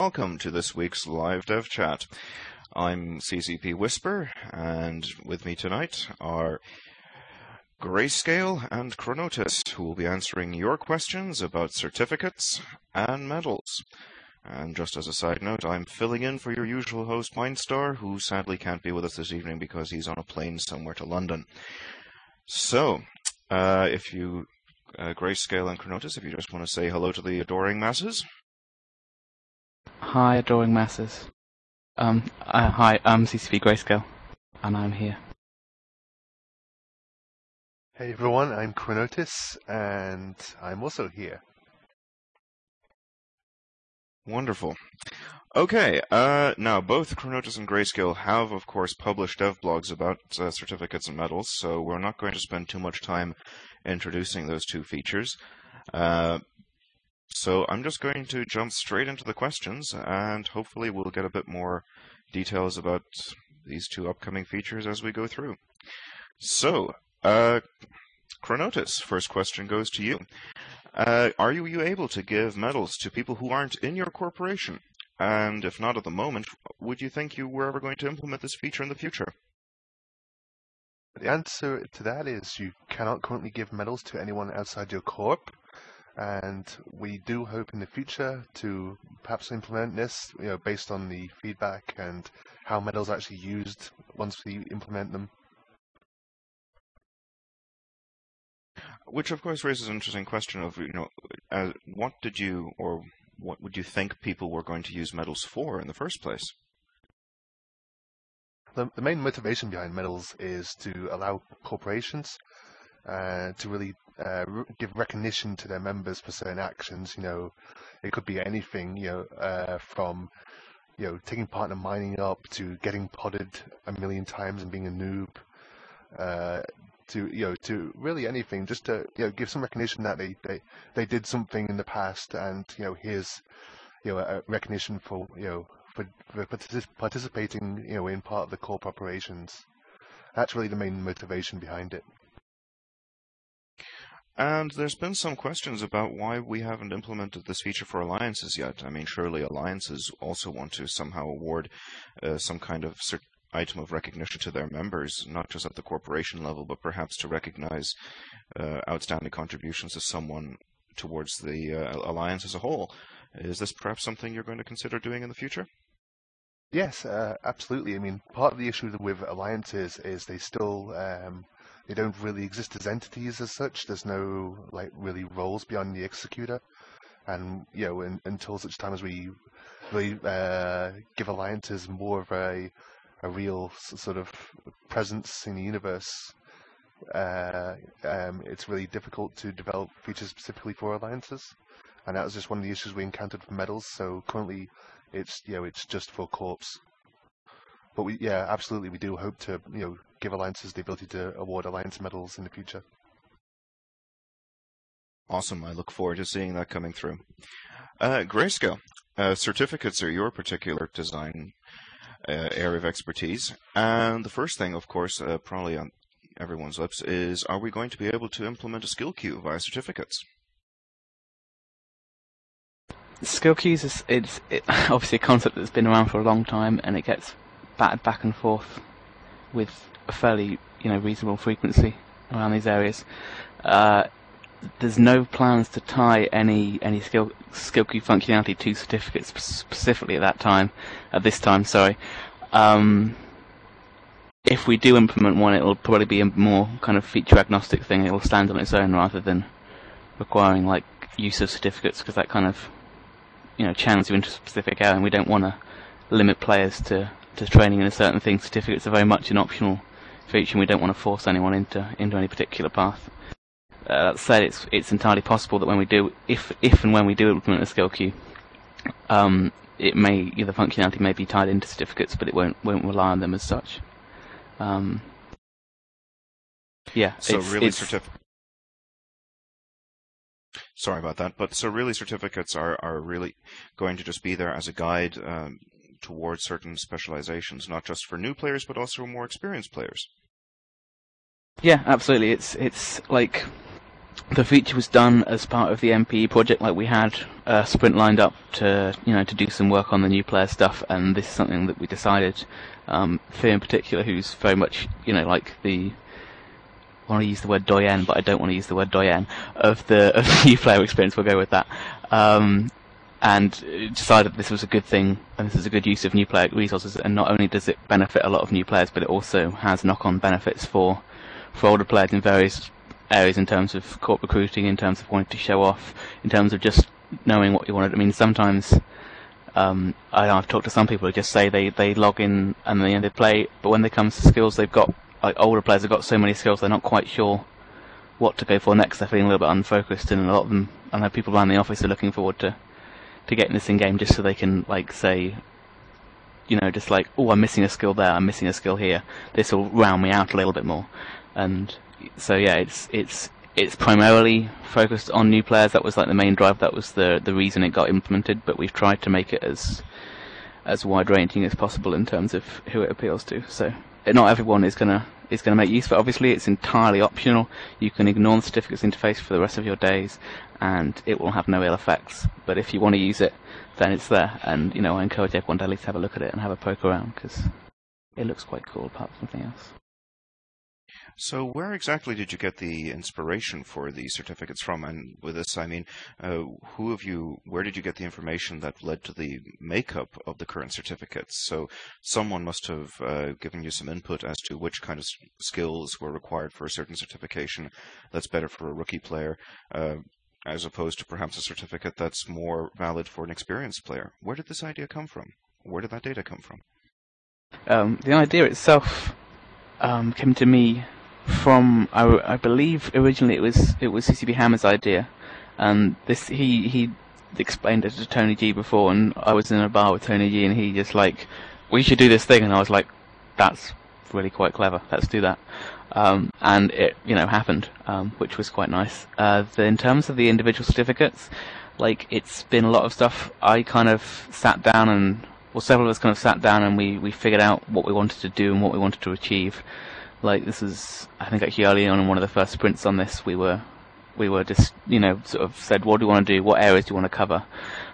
Welcome to this week's live dev chat. I'm CCP Whisper, and with me tonight are Grayscale and Chronotis, who will be answering your questions about certificates and medals. And just as a side note, I'm filling in for your usual host, Mindstar, who sadly can't be with us this evening because he's on a plane somewhere to London. So, if you, Grayscale and Chronotis, if you just want to say hello to the adoring masses. Hi, adoring masses. Hi, I'm CCP Grayscale, and I'm here. Hey everyone, I'm Chronotis, and I'm also here. Wonderful. Okay, now both Chronotis and Grayscale have, of course, published dev blogs about certificates and medals, so we're not going to spend too much time introducing those two features. So I'm just going to jump straight into the questions, and hopefully we'll get a bit more details about these two upcoming features as we go through. So, Chronotis, first question goes to you. Are you able to give medals to people who aren't in your corporation? And if not at the moment, would you think you were ever going to implement this feature in the future? The answer to that is you cannot currently give medals to anyone outside your corp. And we do hope in the future to perhaps implement this, based on the feedback and how medals are actually used once we implement them. Which, of course, raises an interesting question of, what would you think people were going to use medals for in the first place? The main motivation behind medals is to allow corporations to really give recognition to their members for certain actions. It could be anything, from taking part in mining up to getting podded 1,000,000 times and being a noob, to really anything, just to give some recognition that they did something in the past, and here's a recognition for participating in part of the corp operations. That's really the main motivation behind it. And there's been some questions about why we haven't implemented this feature for alliances yet. I mean, surely alliances also want to somehow award some kind of item of recognition to their members, not just at the corporation level, but perhaps to recognize outstanding contributions of someone towards the alliance as a whole. Is this perhaps something you're going to consider doing in the future? Yes, absolutely. I mean, part of the issue with alliances is they still they don't really exist as entities as such. There's no really roles beyond the executor, and until such time as we really give alliances more of a real sort of presence in the universe, it's really difficult to develop features specifically for alliances, and that was just one of the issues we encountered for medals. So currently, it's just for corps. But we absolutely, we do hope to give alliances the ability to award alliance medals in the future. Awesome. I look forward to seeing that coming through. Grayscale, certificates are your particular design area of expertise. And the first thing, of course, probably on everyone's lips is, are we going to be able to implement a skill queue via certificates? Skill queues it's obviously a concept that's been around for a long time, and it gets battered back and forth with a fairly reasonable frequency around these areas. There's no plans to tie any skill queue functionality to certificates specifically at this time. If we do implement one, it'll probably be a more kind of feature agnostic thing. It'll stand on its own rather than requiring use of certificates, because that kind of channels you into a specific area, and we don't want to limit players to training in a certain thing. Certificates are very much an optional feature, and we don't want to force anyone into any particular path. That said, it's entirely possible that when we do, if and when we do implement a skill queue, the functionality may be tied into certificates, but it won't rely on them as such. Sorry about that, but so really certificates are really going to just be there as a guide towards certain specializations, not just for new players, but also more experienced players. Yeah, absolutely. It's like the feature was done as part of the MPE project. Like, we had a sprint lined up to do some work on the new player stuff, and this is something that we decided. Fear in particular, who's very much like the, I want to use the word doyen, but I don't want to use the word doyen of the new player experience. We'll go with that. And decided this was a good thing, and this is a good use of new player resources. And not only does it benefit a lot of new players, but it also has knock-on benefits for older players in various areas, in terms of corp recruiting, in terms of wanting to show off, in terms of just knowing what you wanted. I mean, sometimes I've talked to some people who just say they log in and they play, but when it comes to skills, they've got, like, older players have got so many skills, they're not quite sure what to go for next. They're feeling a little bit unfocused, and a lot of them, I know people around the office are looking forward to getting this in game, just so they can, like, say, just like, oh, I'm missing a skill there, I'm missing a skill here. This will round me out a little bit more. And so yeah, it's primarily focused on new players. That was like the main drive. That was the reason it got implemented. But we've tried to make it as wide ranging as possible in terms of who it appeals to. So not everyone is gonna make use of it. Obviously, it's entirely optional. You can ignore the certificates interface for the rest of your days, and it will have no ill effects. But if you want to use it, then it's there. And I encourage everyone to at least have a look at it and have a poke around, because it looks quite cool apart from something else. So where exactly did you get the inspiration for the certificates from? And with this, I mean, where did you get the information that led to the makeup of the current certificates? So someone must have given you some input as to which kind of skills were required for a certain certification that's better for a rookie player, as opposed to perhaps a certificate that's more valid for an experienced player. Where did this idea come from? Where did that data come from? The idea itself came to me from, I believe originally it was CCP Hammer's idea, and he explained it to Tony G before, and I was in a bar with Tony G, and he just like, we should do this thing, and I was like, that's really quite clever, let's do that. And it happened, which was quite nice. In terms of the individual certificates, like, it's been a lot of stuff. I kind of sat down and, well, several of us kind of sat down and we figured out what we wanted to do and what we wanted to achieve. Like, this is, I think, actually early on in one of the first sprints on this, we were just, sort of said, what do we want to do? What areas do you want to cover?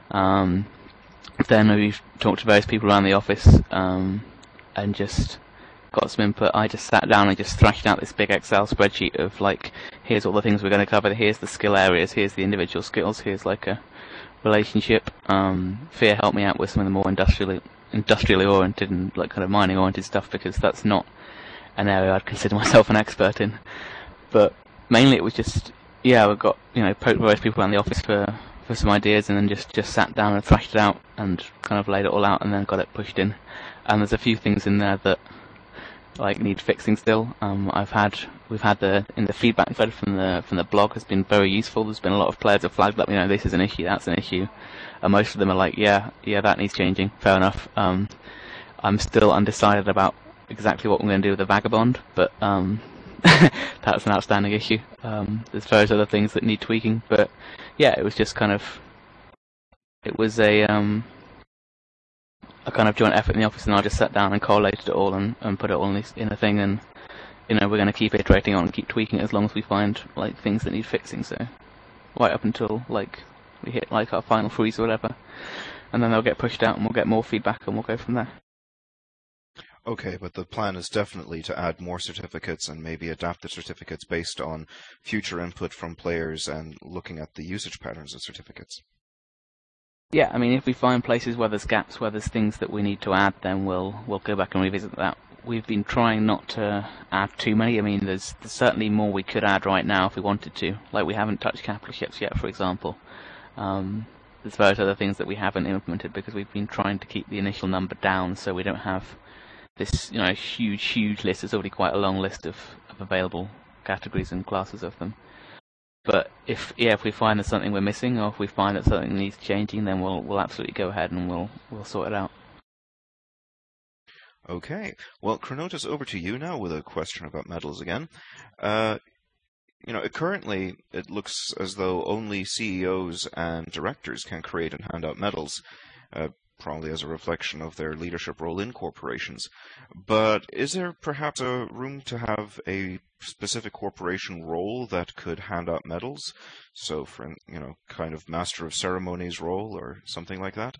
Then we talked to various people around the office, and just got some input. I just sat down and just thrashed out this big Excel spreadsheet of, like, here's all the things we're going to cover, here's the skill areas, here's the individual skills, here's like a relationship. Fear helped me out with some of the more industrially oriented and, like, kind of mining oriented stuff, because that's not an area I'd consider myself an expert in. But mainly it was just, yeah, we've got, poked various people around the office for some ideas, and then just sat down and thrashed it out and kind of laid it all out, and then got it pushed in. And there's a few things in there that, like, need fixing still. We've had in the feedback thread from the blog has been very useful. There's been a lot of players have flagged up, this is an issue, that's an issue, and most of them are like, yeah, that needs changing. Fair enough. I'm still undecided about exactly what I'm going to do with the Vagabond, but that's an outstanding issue. There's various other things that need tweaking, but yeah, it was just kind of, it was a kind of joint effort in the office, and I just sat down and collated it all and put it all in a thing, and we're going to keep iterating on and keep tweaking it as long as we find, like, things that need fixing. So right up until, like, we hit, like, our final freeze or whatever, and then they'll get pushed out and we'll get more feedback and we'll go from there. Okay, but the plan is definitely to add more certificates and maybe adapt the certificates based on future input from players and looking at the usage patterns of certificates. Yeah, I mean, if we find places where there's gaps, where there's things that we need to add, then we'll go back and revisit that. We've been trying not to add too many. I mean, there's certainly more we could add right now if we wanted to. Like, we haven't touched capital ships yet, for example. There's various other things that we haven't implemented because we've been trying to keep the initial number down, so we don't have this, huge list. It's already quite a long list of available categories and classes of them. But if we find there's something we're missing, or if we find that something needs changing, then we'll absolutely go ahead and we'll sort it out. Okay. Well, Chronotis, over to you now with a question about medals again. Currently it looks as though only CEOs and directors can create and hand out medals. probably as a reflection of their leadership role in corporations. But is there perhaps a room to have a specific corporation role that could hand out medals? So, for kind of master of ceremonies role or something like that?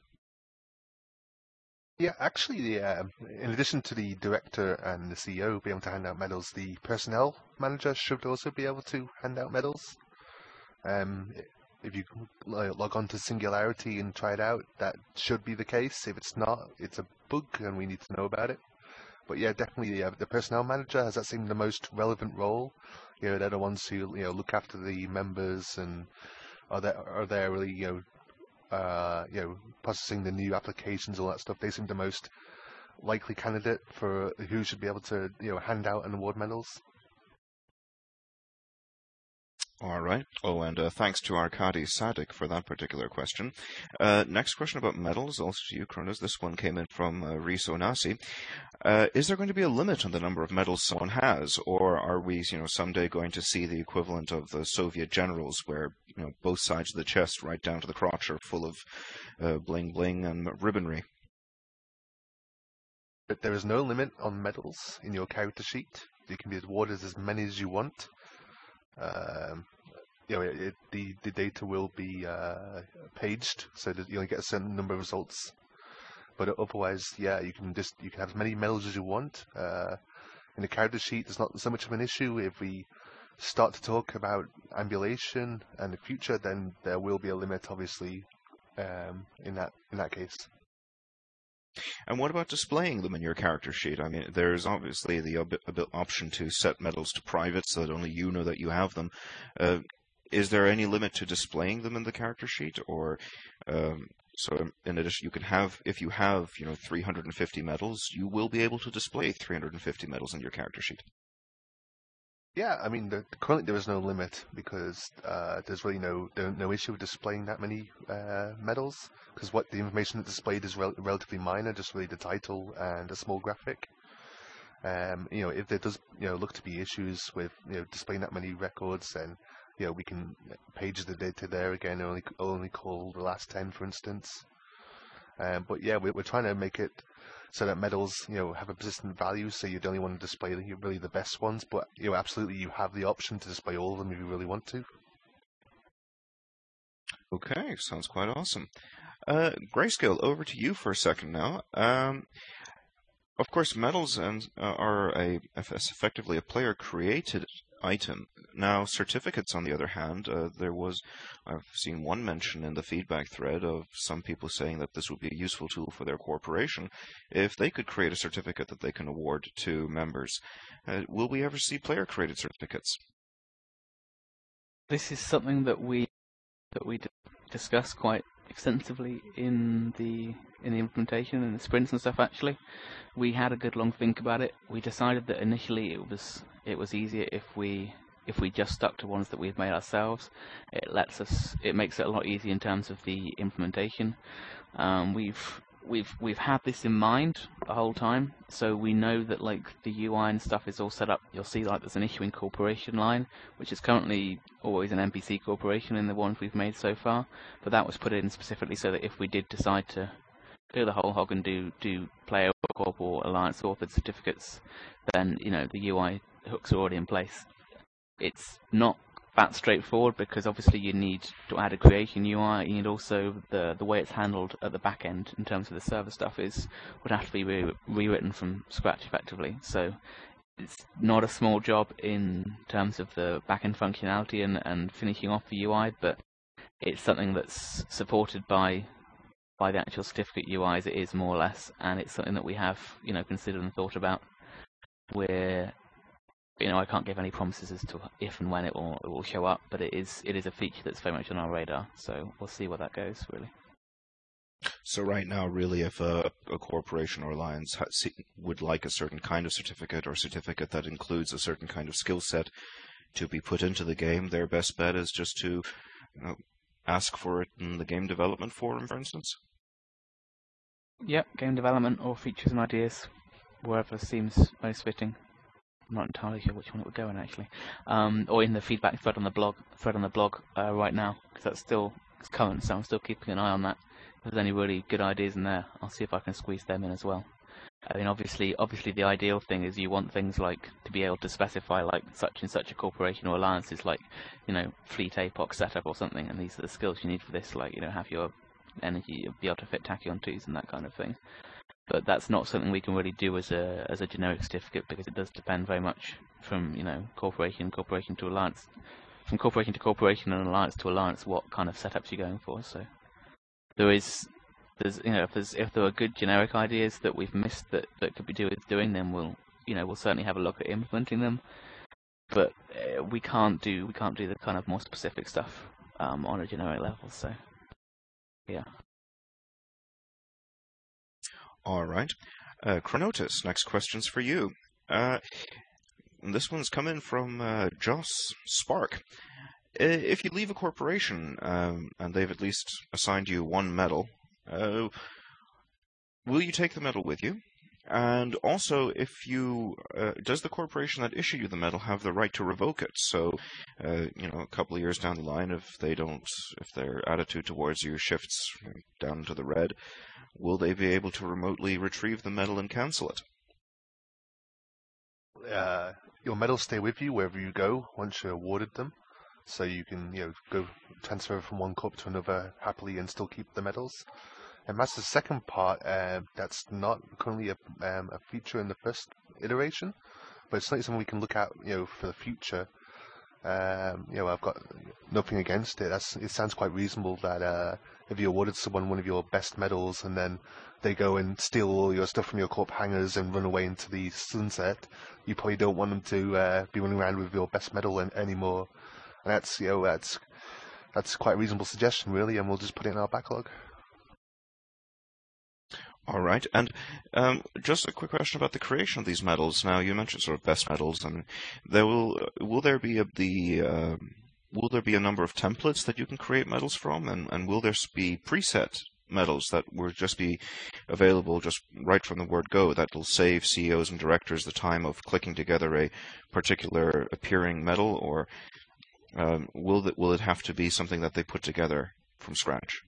Yeah, actually, in addition to the director and the CEO being able to hand out medals, the personnel manager should also be able to hand out medals. If you log on to Singularity and try it out, that should be the case. If it's not, it's a bug and we need to know about it. But yeah, definitely the personnel manager has that seemed the most relevant role. They're the ones who look after the members and are there really processing the new applications, all that stuff. They seem the most likely candidate for who should be able to hand out and award medals. All right. Oh, and thanks to Arkady Sadik for that particular question. Next question about medals, also to you, Kronos. This one came in from Reese Onasi. Is there going to be a limit on the number of medals someone has, or are we, someday going to see the equivalent of the Soviet generals, where both sides of the chest, right down to the crotch, are full of bling bling and ribbonry? But there is no limit on medals in your character sheet. You can be awarded as many as you want. The data will be paged so that you only get a certain number of results. But otherwise, yeah, you can have as many medals as you want. In the character sheet, there's not so much of an issue. If we start to talk about ambulation and the future, then there will be a limit, obviously, in that case. And what about displaying them in your character sheet? I mean, there's obviously the option to set medals to private so that only you know that you have them. Is there any limit to displaying them in the character sheet? Or so in addition, you can have, if you have 350 medals, you will be able to display 350 medals in your character sheet. Yeah, I mean, currently there is no limit because there's really no issue with displaying that many medals, because what the information that's displayed is relatively minor, just really the title and a small graphic. If there does look to be issues with displaying that many records, then we can page the data there again, only call the last 10, for instance. But yeah, we're trying to make it so that medals, have a persistent value, so you'd only want to display really the best ones, but absolutely you have the option to display all of them if you really want to. Okay, sounds quite awesome. Grayscale, over to you for a second now. Of course, medals are effectively a player-created item. Now, certificates, on the other hand, I've seen one mention in the feedback thread of some people saying that this would be a useful tool for their corporation if they could create a certificate that they can award to members. Will we ever see player-created certificates? This is something that we discuss quite extensively in the implementation and the sprints and stuff. Actually, we had a good long think about it. We decided that initially it was easier if we just stuck to ones that we've made ourselves. It makes it a lot easier in terms of the implementation. We've had this in mind the whole time, so we know that like the UI and stuff is all set up. You'll see like there's an issuing corporation line, which is currently always an NPC corporation in the ones we've made so far, but that was put in specifically so that if we did decide to go the whole hog and do player corp or alliance authored certificates, then the UI hooks are already in place. It's not that straightforward because obviously you need to add a creation UI. You need also the way it's handled at the back end in terms of the server stuff would have to be rewritten from scratch effectively. So it's not a small job in terms of the back end functionality and finishing off the UI, but it's something that's supported by the actual certificate UI as it is, more or less, and it's something that we have considered and thought about. I can't give any promises as to if and when it will show up, but it is a feature that's very much on our radar. So we'll see where that goes, really. So right now, really, if a corporation or alliance would like a certain kind of certificate or certificate that includes a certain kind of skill set to be put into the game, their best bet is just to ask for it in the game development forum, for instance? Yep, game development or features and ideas, wherever seems most fitting. I'm not entirely sure which one it would go in, actually. Or in the feedback thread on the blog right now, because it's current, so I'm still keeping an eye on that. there's any really good ideas in there, I'll see if I can squeeze them in as well. I mean, obviously the ideal thing is you want things like to be able to specify like such and such a corporation or alliance is like, fleet APOC setup or something, and these are the skills you need for this, like, have your energy, be able to fit Tachyon 2s and that kind of thing. But that's not something we can really do as a generic certificate, because it does depend very much from, corporation to alliance, from corporation to corporation and alliance to alliance, what kind of setups you're going for. So there's if there are good generic ideas that we've missed that could be doing, then we'll certainly have a look at implementing them. But we can't do the kind of more specific stuff on a generic level. So yeah. All right. Chronotis, next question's for you. This one's come in from Joss Spark. If you leave a corporation and they've at least assigned you one medal, will you take the medal with you? And also, if does the corporation that issued you the medal have the right to revoke it? So, a couple of years down the line, if their attitude towards you shifts down to the red, will they be able to remotely retrieve the medal and cancel it? Your medals stay with you wherever you go once you're awarded them, so you can go transfer from one corp to another happily and still keep the medals. And that's the second part. That's not currently a feature in the first iteration, but it's something we can look at for the future. I've got nothing against it. It sounds quite reasonable that if you awarded someone one of your best medals and then they go and steal all your stuff from your corp hangars and run away into the sunset, you probably don't want them to be running around with your best medal anymore. And that's quite a reasonable suggestion, really, and we'll just put it in our backlog. All right, and just a quick question about the creation of these medals. Now, you mentioned sort of best medals, and will there be a number of templates that you can create medals from, and will there be preset medals that will just be available just right from the word go, that will save CEOs and directors the time of clicking together a particular appearing medal, or will it have to be something that they put together from scratch?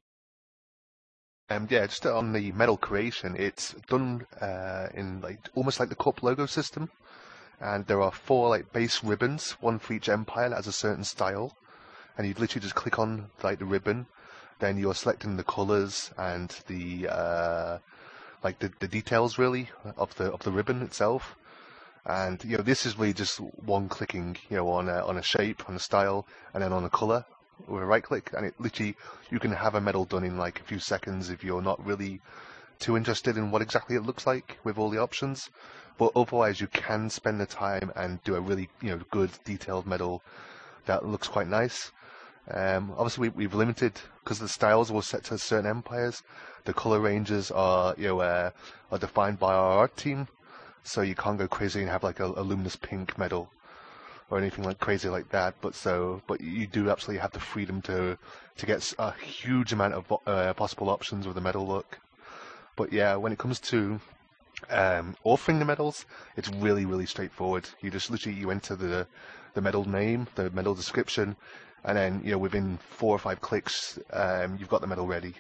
Just on the medal creation, it's done in almost like the corp logo system, and there are 4 base ribbons, one for each empire that has a certain style, and you literally just click on the ribbon, then you're selecting the colors and the details really of the ribbon itself, and this is really just one clicking on a shape, on a style, and then on a color with a right click, and it literally, you can have a medal done in a few seconds if you're not really too interested in what exactly it looks like with all the options. But otherwise, you can spend the time and do a really good detailed medal that looks quite nice. Obviously, we've limited, because the styles were set to certain empires. The color ranges are defined by our art team, so you can't go crazy and have a luminous pink medal or anything crazy like that, but you do absolutely have the freedom to get a huge amount of possible options with the medal look. But yeah, when it comes to authoring the medals, it's really, really straightforward. You just literally enter the medal name, the medal description, and then within 4 or 5 clicks, you've got the medal ready.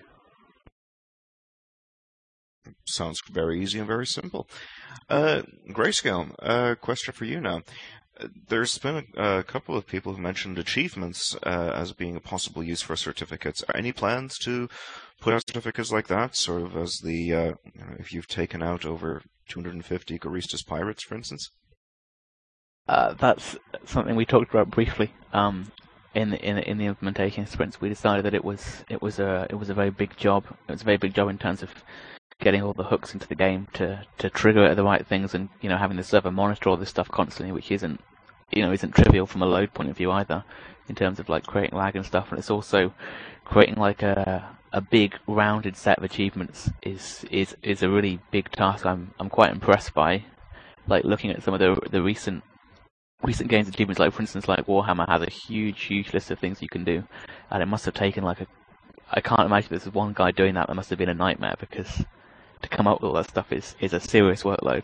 Sounds very easy and very simple. Grayscale, question for you now. There's been a couple of people who mentioned achievements as being a possible use for certificates. Are any plans to put out certificates like that, sort of as if you've taken out over 250 Goristas pirates, for instance? That's something we talked about briefly in the implementation sprints. We decided that it was a very big job. It was a very big job in terms of getting all the hooks into the game to trigger it at the right things, and having the server monitor all this stuff constantly, which isn't trivial from a load point of view either, in terms of creating lag and stuff. And it's also creating a big rounded set of achievements is a really big task. I'm quite impressed by, looking at some of the recent games achievements, for instance Warhammer has a huge list of things you can do, and it must have taken I can't imagine there's one guy doing that. That must have been a nightmare, because to come up with all that stuff is a serious workload.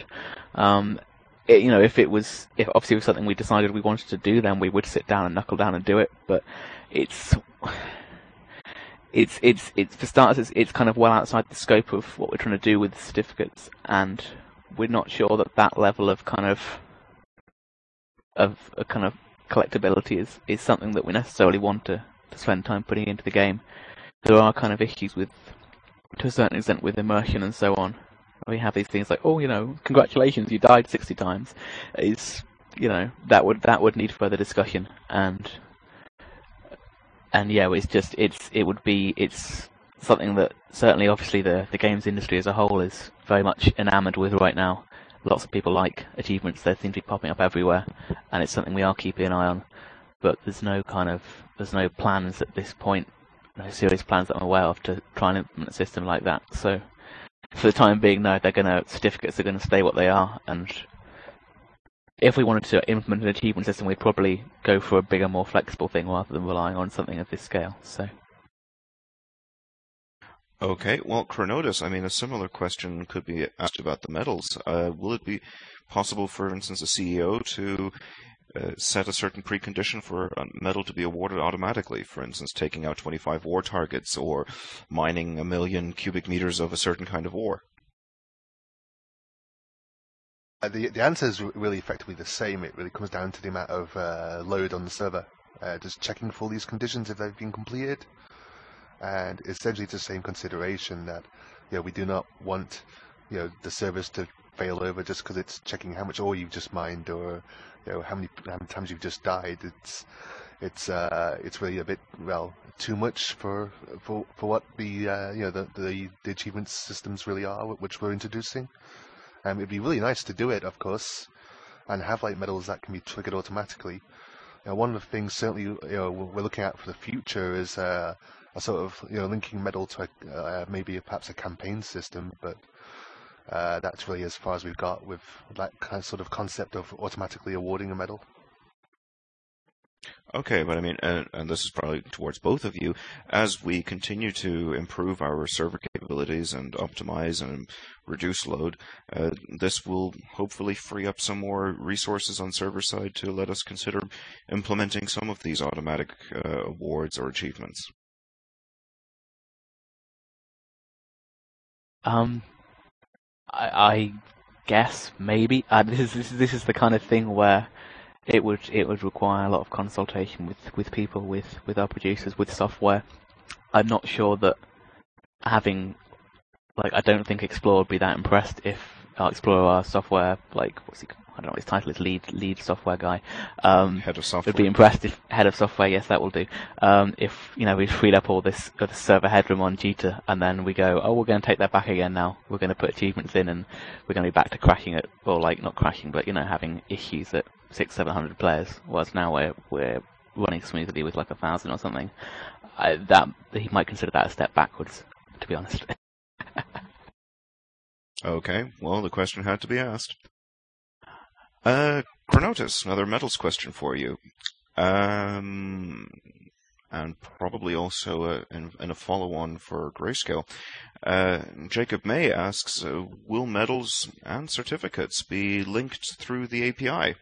If obviously it was something we decided we wanted to do, then we would sit down and knuckle down and do it. But it's it's for starters, it's kind of well outside the scope of what we're trying to do with certificates, and we're not sure that level of kind of collectability is something that we necessarily want to spend time putting into the game. There are kind of issues with, to a certain extent, with immersion and so on. We have these things like, oh, congratulations, you died 60 times. That would need further discussion, and yeah, it's something that certainly, obviously, the games industry as a whole is very much enamored with right now. Lots of people like achievements; they seem to be popping up everywhere, and it's something we are keeping an eye on. But there's no plans at this point, no serious plans that I'm aware of to try and implement a system like that. So, for the time being, no, certificates are going to stay what they are, and if we wanted to implement an achievement system, we'd probably go for a bigger, more flexible thing rather than relying on something of this scale. So. Okay, well, Chronotus, a similar question could be asked about the medals. Will it be possible, for instance, a CEO to set a certain precondition for a medal to be awarded automatically? For instance, taking out 25 war targets or mining 1 million cubic meters of a certain kind of ore? The answer is really effectively the same. It really comes down to the amount of load on the server. Just checking for all these conditions if they've been completed. And essentially it's the same consideration that we do not want the service to fail over just because it's checking how much ore you've just mined or how many times you've just died. It's really a bit too much for what the achievement systems really are, which we're introducing. It'd be really nice to do it, of course, and have medals that can be triggered automatically. One of the things certainly we're looking at for the future is a sort of linking medal to perhaps a campaign system, but that's really as far as we've got with that sort of concept of automatically awarding a medal. Okay, but and this is probably towards both of you, as we continue to improve our server capabilities and optimize and reduce load, this will hopefully free up some more resources on server side to let us consider implementing some of these automatic awards or achievements. I guess maybe this is the kind of thing where it would require a lot of consultation with people, with our producers, with software. I'm not sure that having I don't think Explorer would be that impressed if our software, what's he, I don't know what his title is, lead software guy. Head of software. Would be impressed if head of software, yes, that will do. If we freed up all this server headroom on Jita, and then we go, oh, we're going to take that back again now. We're going to put achievements in, and we're going to be back to crashing it, or not crashing, but having issues at 600-700 players. Whereas now we're running smoothly with 1,000 or something. That he might consider that a step backwards, to be honest. Okay, well, the question had to be asked. Chronotus, another medals question for you. And probably also in a follow-on for Grayscale. Jacob May asks, will medals and certificates be linked through the API?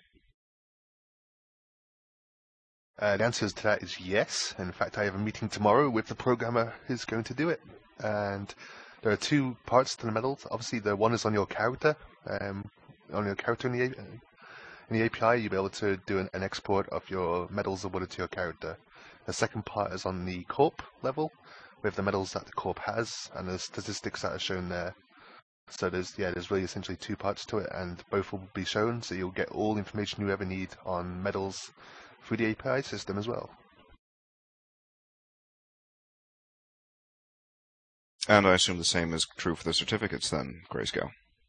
The answer to that is yes. In fact, I have a meeting tomorrow with the programmer who's going to do it. And there are two parts to the medals. Obviously, the one is on your character. On your character in the API, you'll be able to do an export of your medals awarded to your character. The second part is on the corp level, with the medals that the corp has and the statistics that are shown there. So there's really essentially two parts to it, and both will be shown. So you'll get all information you ever need on medals through the API system as well. And I assume the same is true for the certificates then, Grayscale?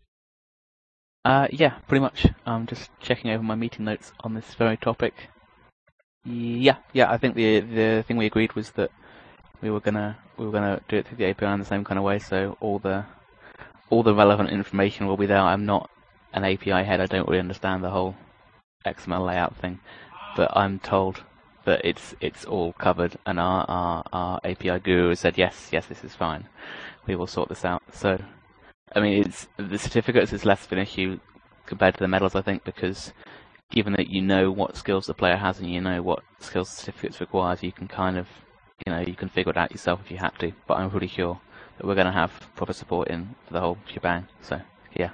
Yeah, pretty much. I'm just checking over my meeting notes on this very topic. Yeah, I think the thing we agreed was that we were gonna do it through the API in the same kind of way, so all the relevant information will be there. I'm not an API head, I don't really understand the whole XML layout thing, but I'm told that it's all covered, and our API guru said yes, this is fine. We will sort this out. So, it's the certificates is less of an issue compared to the medals, I think, because given that you know what skills the player has and you know what skills the certificates requires, you can kind of you can figure it out yourself if you had to. But I'm pretty sure that we're going to have proper support in for the whole shebang. So yeah.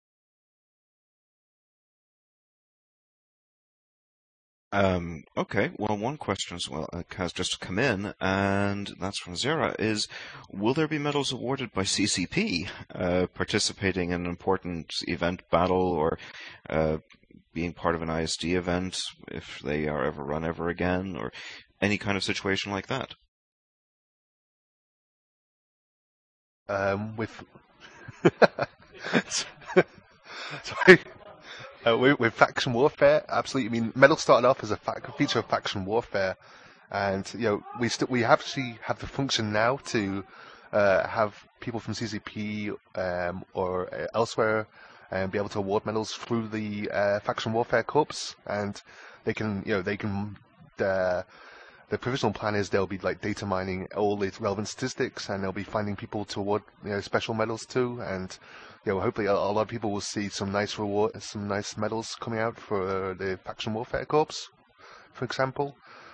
Okay, well, one question as well has just come in, and that's from Zera, is will there be medals awarded by CCP participating in an important event, battle, or being part of an ISD event if they are ever run ever again, or any kind of situation like that? With sorry. With faction warfare, absolutely. I mean, medals started off as a feature of faction warfare, and we actually have the function now to have people from CCP or elsewhere be able to award medals through the faction warfare corps, and the provisional plan is they'll be like data mining all the relevant statistics, and they'll be finding people to award special medals to, and hopefully a lot of people will see some nice medals coming out for the faction warfare corps, for example.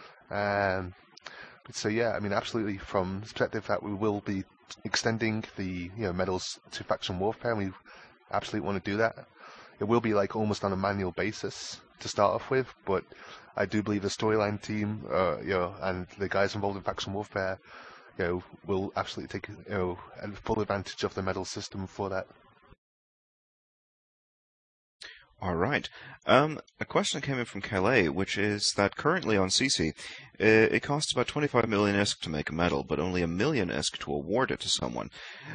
So yeah, I mean, absolutely, from the perspective that we will be extending the medals to faction warfare, and we absolutely want to do that. It will be like almost on a manual basis to start off with, but I do believe the storyline team, and the guys involved in faction warfare, will absolutely take full advantage of the medal system for that. All right. A question came in from Calais, which is that currently on CC, it costs about 25 million ISK to make a medal, but only 1 million ISK to award it to someone.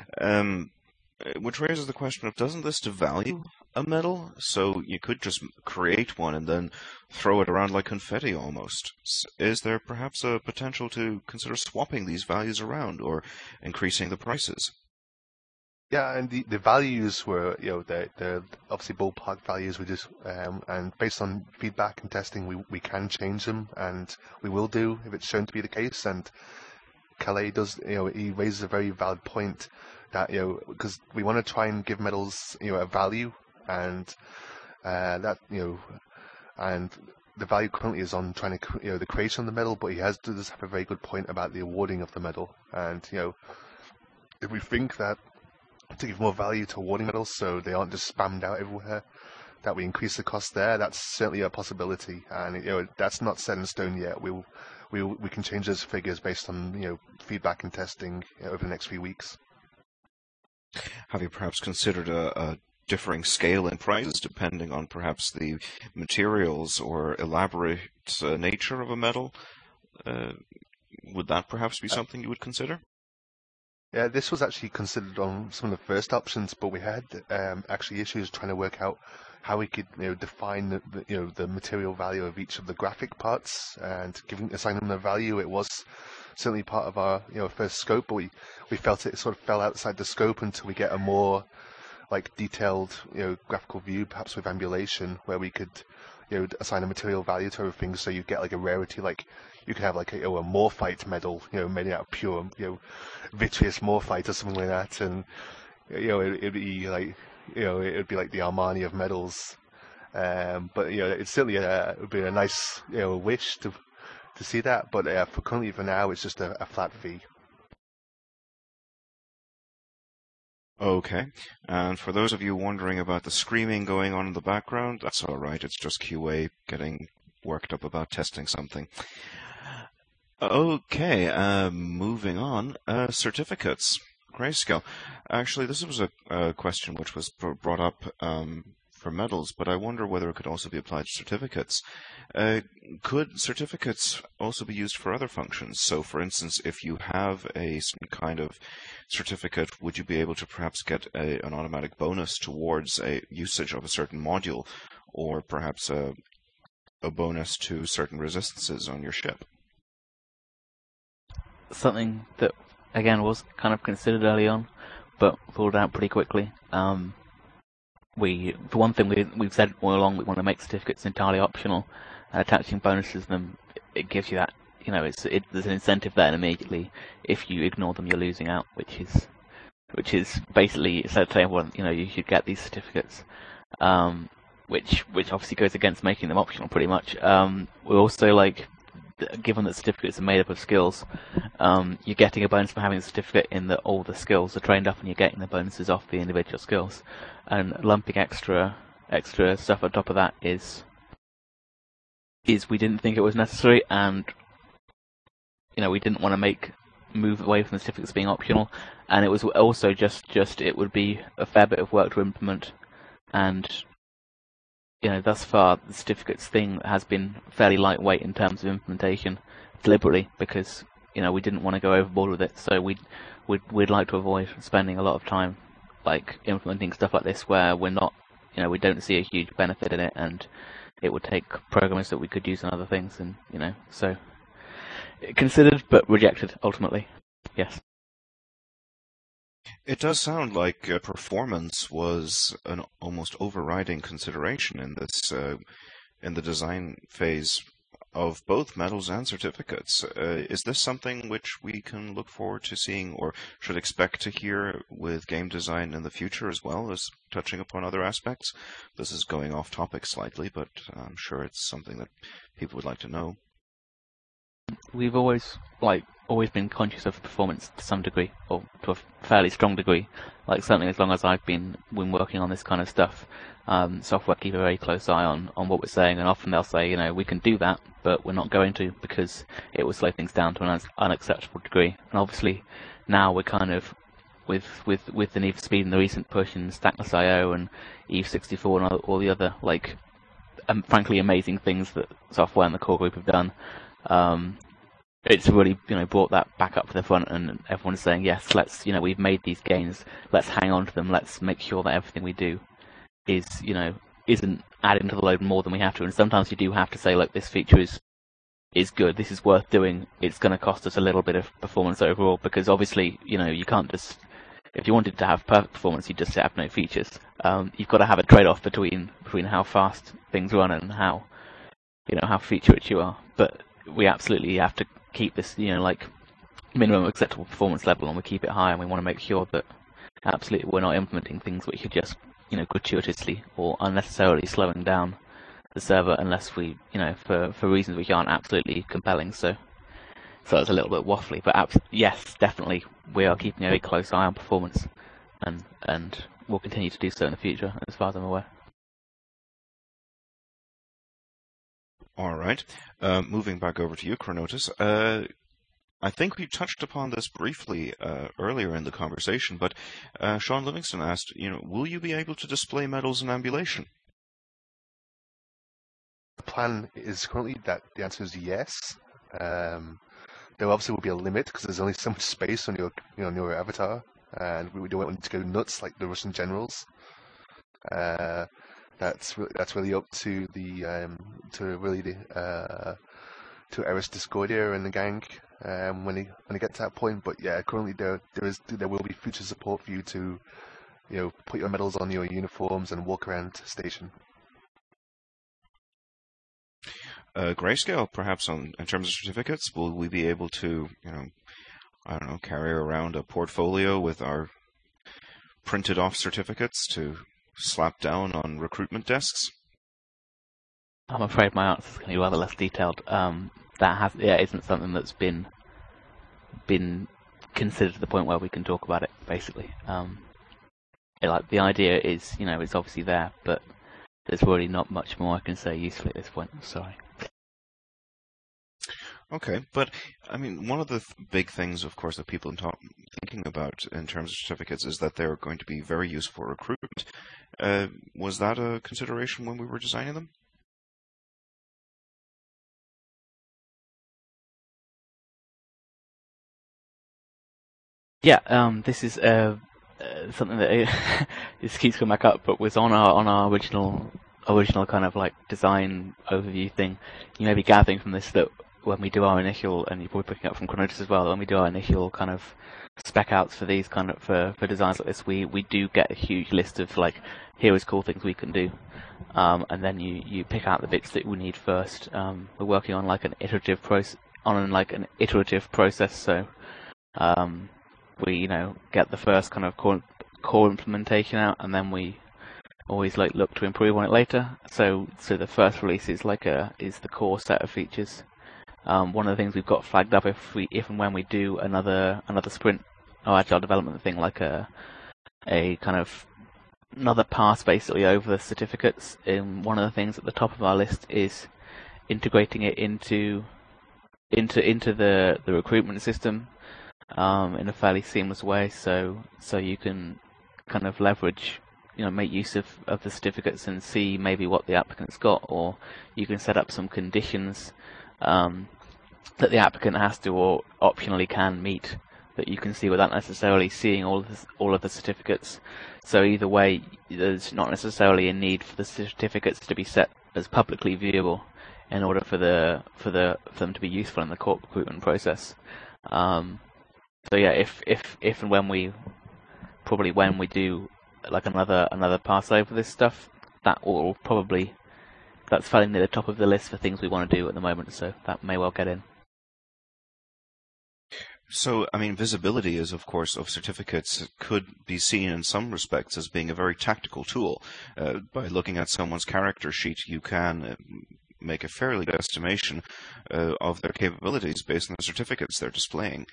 Which raises the question of, doesn't this devalue a medal? So you could just create one and then throw it around like confetti almost. Is there perhaps a potential to consider swapping these values around or increasing the prices? Yeah, and the values were, they're obviously ballpark values. We just and based on feedback and testing, we can change them, and we will do if it's shown to be the case. And Calais does, he raises a very valid point that because we want to try and give medals a value, and that and the value currently is on trying to the creation of the medal, but he does have a very good point about the awarding of the medal, and if we think that to give more value to awarding medals so they aren't just spammed out everywhere, that we increase the cost there, that's certainly a possibility, and that's not set in stone yet. We can change those figures based on feedback and testing over the next few weeks. Have you perhaps considered a differing scale in prices depending on perhaps the materials or elaborate nature of a medal? Would that perhaps be something you would consider? Yeah, this was actually considered on some of the first options, but we had actually issues trying to work out how we could define the material value of each of the graphic parts and assign them a value. It was certainly part of our first scope, but we felt it sort of fell outside the scope until we get a more detailed graphical view, perhaps with ambulation, where we could assign a material value to everything, so you get a rarity, you could have a Morphite medal made out of pure vitreous Morphite or something like that, and it'd be it'd be like the Armani of medals, but it's certainly it would be a nice wish to see that, but for now it's just a flat fee. Okay, and for those of you wondering about the screaming going on in the background, that's all right. It's just QA getting worked up about testing something. Okay, moving on. Certificates. Grayscale. Actually, this was a question which was brought up for medals, but I wonder whether it could also be applied to certificates. Could certificates also be used for other functions? So, for instance, if you have some kind of certificate, would you be able to perhaps get an automatic bonus towards a usage of a certain module, or perhaps a bonus to certain resistances on your ship? Something that, again, was kind of considered early on, but ruled out pretty quickly. For one thing, we've said all along we want to make certificates entirely optional, and attaching bonuses to them, it gives you that, there's an incentive there, and immediately, if you ignore them, you're losing out, which is basically, so to everyone, you should get these certificates, which obviously goes against making them optional pretty much. We also given that certificates are made up of skills, you're getting a bonus for having a certificate in that all the skills are trained up, and you're getting the bonuses off the individual skills. And lumping extra stuff on top of that is we didn't think it was necessary, and we didn't want to move away from the certificates being optional, and it was also just it would be a fair bit of work to implement, and thus far the certificates thing has been fairly lightweight in terms of implementation, deliberately, because we didn't want to go overboard with it. So we'd like to avoid spending a lot of time like implementing stuff like this where we're not we don't see a huge benefit in it, and it would take programmers that we could use on other things, and so considered but rejected ultimately. Yes. It does sound like performance was an almost overriding consideration in this in the design phase of both medals and certificates. Is this something which we can look forward to seeing, or should expect to hear with game design in the future, as well as touching upon other aspects? This is going off topic slightly, but I'm sure it's something that people would like to know. We've always been conscious of performance to some degree, or to a fairly strong degree. Like certainly as long as I've been working on this kind of stuff, software keep a very close eye on what we're saying, and often they'll say, we can do that, but we're not going to, because it will slow things down to an unacceptable degree. And obviously now we're kind of with the need for speed and the recent push in Stackless.io and Eve64 and all the other frankly amazing things that software and the core group have done. It's really brought that back up to the front, and everyone's saying, yes, let's we've made these gains, let's hang on to them, let's make sure that everything we do is isn't adding to the load more than we have to. And sometimes you do have to say, look, this feature is good, this is worth doing, it's going to cost us a little bit of performance overall, because obviously you can't just, if you wanted to have perfect performance, you just have no features. You've got to have a trade-off between how fast things run and how how feature-rich you are. But we absolutely have to keep this minimum acceptable performance level, and we keep it high, and we want to make sure that absolutely we're not implementing things which are just gratuitously or unnecessarily slowing down the server, unless we for reasons which aren't absolutely compelling. So it's a little bit waffly, but yes, definitely we are keeping a very close eye on performance, and we'll continue to do so in the future, as far as I'm aware. All right. Moving back over to you, Chronotis. I think we touched upon this briefly earlier in the conversation, but Sean Livingston asked, will you be able to display medals in ambulation? The plan is currently that the answer is yes. There obviously will be a limit, because there's only so much space on your on your avatar, and we don't want to go nuts like the Russian generals. That's really up to the to Eris Discordia and the gang when they get to that point. But yeah, currently there will be future support for you to put your medals on your uniforms and walk around station. Grayscale, perhaps in terms of certificates, will we be able to I don't know, carry around a portfolio with our printed off certificates to slap down on recruitment desks? I'm afraid my answer is going to be rather less detailed. That isn't something that's been considered to the point where we can talk about it, basically. The idea is, it's obviously there, but there's really not much more I can say usefully at this point. I'm sorry. Okay, but I mean, one of the big things, of course, that people are thinking about in terms of certificates is that they're going to be very useful for recruitment. Was that a consideration when we were designing them? Yeah, this is something that this keeps coming back up, but was on our original kind of design overview thing. You may be gathering from this that when we do our initial, and you're probably picking up from Chronotis as well, when we do our initial kind of spec outs for these kind of for designs like this, we do get a huge list of here is cool things we can do, and then you pick out the bits that we need first. We're working on an iterative process so we get the first kind of core implementation out, and then we always look to improve on it later. So the first release is is the core set of features, One of the things we've got flagged up if and when we do another sprint or agile development thing, like a kind of another pass basically over the certificates. One of the things at the top of our list is integrating it into the recruitment system in a fairly seamless way, so you can kind of leverage, make use of the certificates and see maybe what the applicant's got, or you can set up some conditions that the applicant has to or optionally can meet that you can see without necessarily seeing all of the certificates. So either way, there's not necessarily a need for the certificates to be set as publicly viewable in order for them to be useful in the corp recruitment process. So yeah, if and when we do like another pass over this stuff, that's fairly near the top of the list for things we want to do at the moment. So that may well get in. So, I mean, visibility is, of course, of certificates could be seen in some respects as being a very tactical tool. By looking at someone's character sheet, you can make a fairly good estimation of their capabilities based on the certificates they're displaying.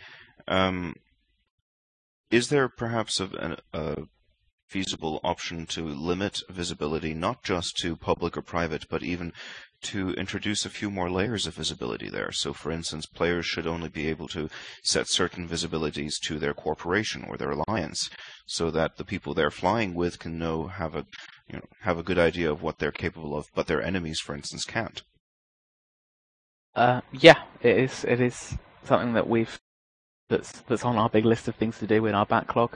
Is there perhaps a feasible option to limit visibility, not just to public or private, but even to introduce a few more layers of visibility there? So, for instance, players should only be able to set certain visibilities to their corporation or their alliance, so that the people they're flying with can have a good idea of what they're capable of, but their enemies, for instance, can't. Yeah, it is something that's on our big list of things to do in our backlog.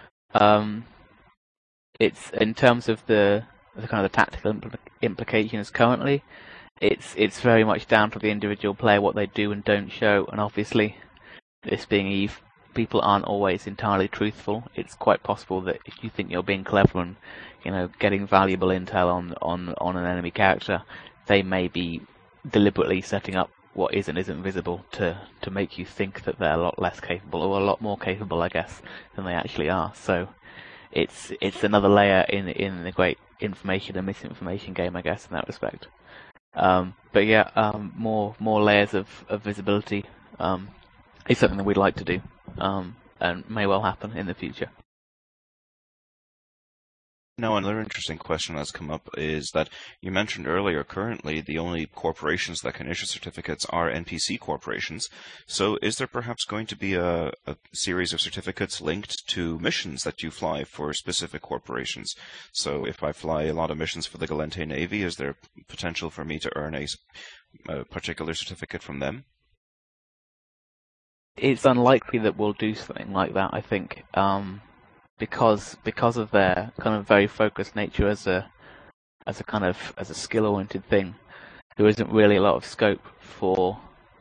It's in terms of the kind of the tactical implications currently. It's very much down to the individual player what they do and don't show, and obviously, this being EVE, people aren't always entirely truthful. It's quite possible that if you think you're being clever and getting valuable intel on an enemy character, they may be deliberately setting up what is and isn't visible to make you think that they're a lot less capable, or a lot more capable, I guess, than they actually are. So it's another layer in the great information and misinformation game, I guess, in that respect. But yeah, more layers of visibility is something that we'd like to do, and may well happen in the future. Now, another interesting question that's come up is that you mentioned earlier, currently the only corporations that can issue certificates are NPC corporations. So is there perhaps going to be a series of certificates linked to missions that you fly for specific corporations? So if I fly a lot of missions for the Gallente Navy, is there potential for me to earn a particular certificate from them? It's unlikely that we'll do something like that, I think. Because of their kind of very focused nature as a skill-oriented thing, there isn't really a lot of scope for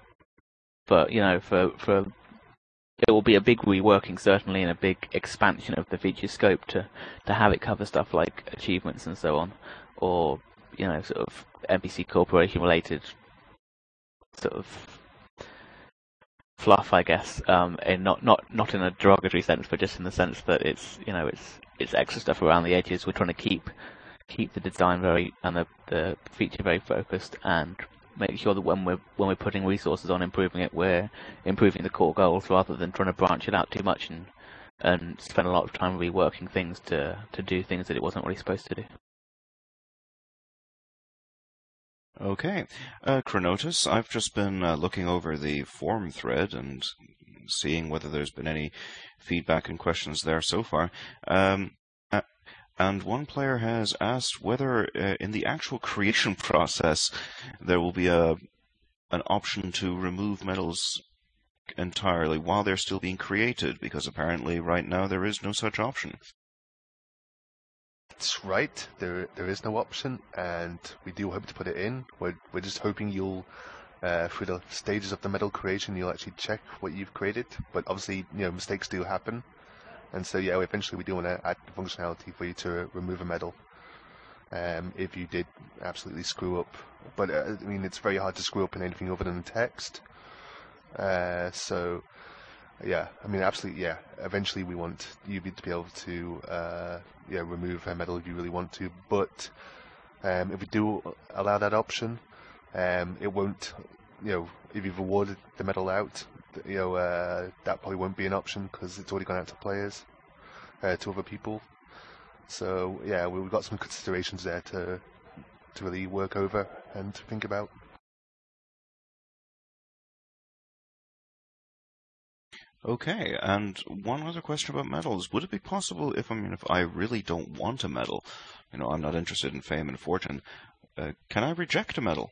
it will be a big reworking, certainly, and a big expansion of the feature scope to have it cover stuff like achievements and so on, or sort of NPC corporation related sort of fluff, I guess, and not in a derogatory sense, but just in the sense that it's extra stuff around the edges. We're trying to keep the design and the feature very focused, and make sure that when we're putting resources on improving it, we're improving the core goals rather than trying to branch it out too much and spend a lot of time reworking things to do things that it wasn't really supposed to do. Okay. Chronotus, I've just been looking over the forum thread and seeing whether there's been any feedback and questions there so far. And one player has asked whether in the actual creation process there will be an option to remove medals entirely while they're still being created, because apparently right now there is no such option. That's right. There is no option, and we do hope to put it in. We're just hoping you'll, through the stages of the medal creation, you'll actually check what you've created. But obviously, mistakes do happen, and so yeah, eventually we do want to add the functionality for you to remove a medal if you did absolutely screw up. But I mean, it's very hard to screw up in anything other than text. So yeah, I mean, absolutely, yeah. Eventually, we want you to be able to, remove a medal if you really want to. But if we do allow that option, it won't if you've awarded the medal out, that probably won't be an option because it's already gone out to players, to other people. So yeah, we've got some considerations there to really work over and think about. Okay, and one other question about medals. Would it be possible if I really don't want a medal, I'm not interested in fame and fortune, can I reject a medal?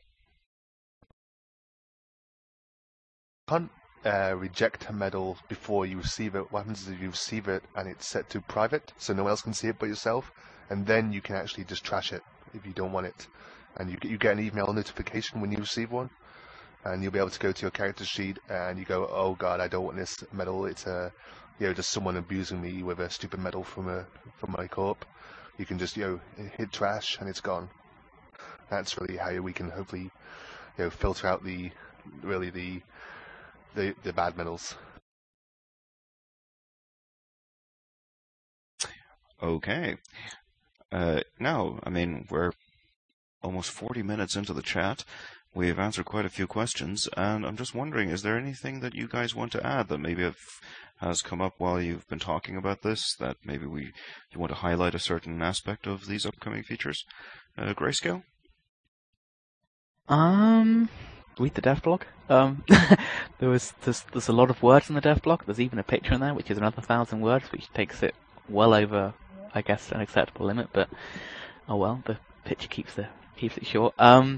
You can't reject a medal before you receive it. What happens is if you receive it and it's set to private, so no one else can see it but yourself, and then you can actually just trash it if you don't want it. And you get an email notification when you receive one. And you'll be able to go to your character sheet and you go, oh god, I don't want this medal. It's just someone abusing me with a stupid medal from my corp. You can just hit trash and it's gone. That's really how we can hopefully filter out the bad medals. Okay. Now, we're almost 40 minutes into the chat. We've answered quite a few questions, and I'm just wondering, is there anything that you guys want to add that maybe has come up while you've been talking about this, that maybe you want to highlight a certain aspect of these upcoming features? Grayscale? Read the dev blog. There's a lot of words in the dev blog. There's even a picture in there, which is another 1,000 words, which takes it well over, I guess, an acceptable limit. But oh well, the picture keeps it short.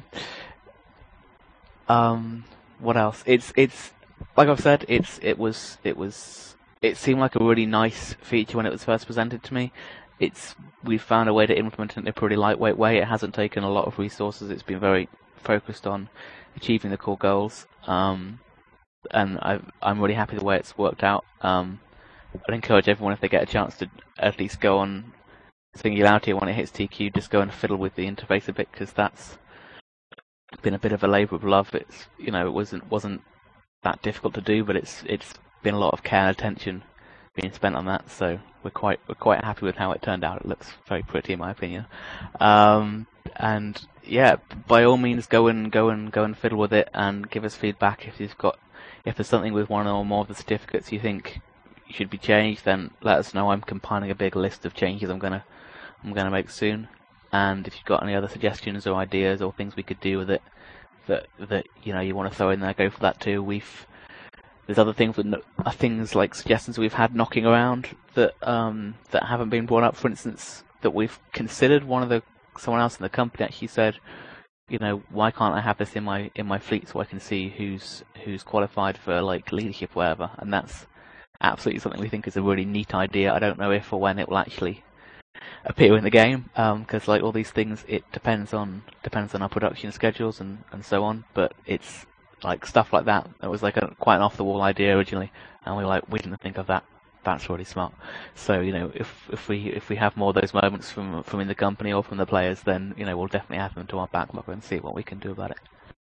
What else? It's like I've said. It seemed like a really nice feature when it was first presented to me. We found a way to implement it in a pretty lightweight way. It hasn't taken a lot of resources. It's been very focused on achieving the core goals. And I'm really happy the way it's worked out. I'd encourage everyone, if they get a chance, to at least go on Singularity when it hits TQ, just go and fiddle with the interface a bit, because that's been a bit of a labour of love. It wasn't that difficult to do, but it's been a lot of care and attention being spent on that. So we're quite happy with how it turned out. It looks very pretty, in my opinion. And yeah, by all means, go and fiddle with it and give us feedback if there's something with one or more of the certificates you think should be changed. Then let us know. I'm compiling a big list of changes I'm gonna make soon. And if you've got any other suggestions or ideas or things we could do with it that you want to throw in there, go for that too. There's other things like suggestions we've had knocking around that haven't been brought up. For instance, that we've considered. Someone else in the company actually said, why can't I have this in my fleet so I can see who's qualified for like leadership or whatever? And that's absolutely something we think is a really neat idea. I don't know if or when it will actually appear in the game, because like all these things, it depends on our production schedules and so on. But it's like stuff like that. It was like quite an off the wall idea originally, and we didn't think of that. That's really smart. So if we have more of those moments from in the company or from the players, then we'll definitely add them to our backlog and see what we can do about it.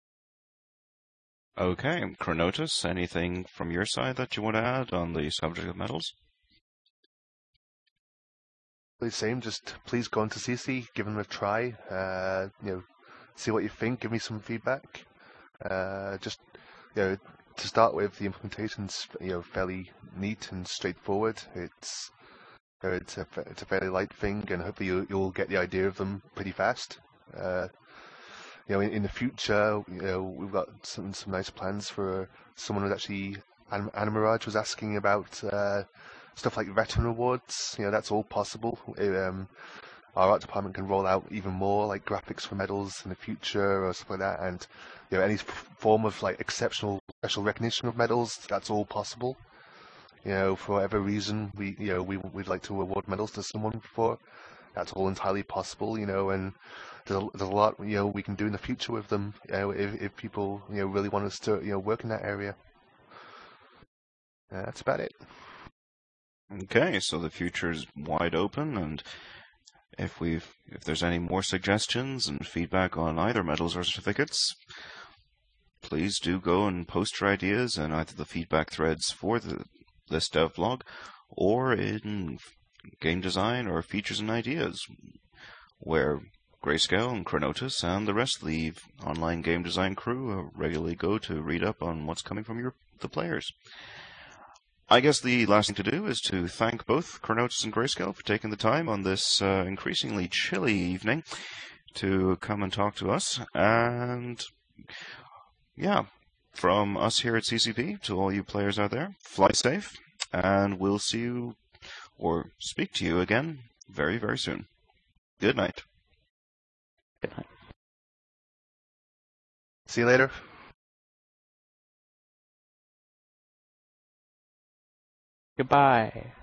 Okay, Chronotus, anything from your side that you want to add on the subject of medals? The same, just please go on to CC, give them a try, see what you think, give me some feedback. To start with, the implementation's fairly neat and straightforward. It's a fairly light thing, and hopefully you'll get the idea of them pretty fast. In the future, we've got some nice plans for someone who's actually Animirage was asking about stuff like veteran awards. That's all possible. Our art department can roll out even more like graphics for medals in the future or stuff like that, and any form of like exceptional special recognition of medals. That's all possible. For whatever reason we'd like to award medals to someone for. That's all entirely possible. And there's a lot we can do in the future with them. If people really want us to work in that area. That's about it. Okay, so the future is wide open, and if there's any more suggestions and feedback on either medals or certificates, please do go and post your ideas in either the feedback threads for this dev blog or in game design or features and ideas, where Grayscale and Chronotus and the rest of the online game design crew regularly go to read up on what's coming from the players. I guess the last thing to do is to thank both Chronotus and Grayscale for taking the time on this increasingly chilly evening to come and talk to us. And yeah, from us here at CCP to all you players out there, fly safe, and we'll see you or speak to you again very, very soon. Good night. Good night. See you later. Goodbye.